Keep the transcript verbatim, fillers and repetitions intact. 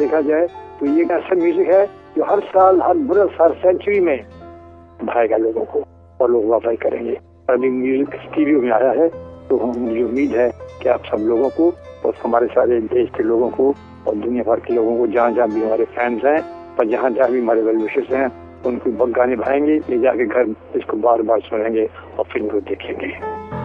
देखा जाए तो ये ऐसा म्यूजिक है जो हर साल, हर बरस, हर सेंचुरी में भाएगा लोगों को और लोग वापस करेंगे। अभी म्यूजिक स्टीरियो में आया है तो हम मुझे उम्मीद है कि आप सब लोगों को और हमारे सारे देश के लोगों को और दुनिया भर के लोगों को, जहाँ जहाँ भी हमारे फैंस हैं और जहाँ जहाँ भी हमारे वेल विशर्स हैं, उनको गाने भाएंगे, ले जाके घर इसको बार बार सुनेंगे और फिल्म को देखेंगे।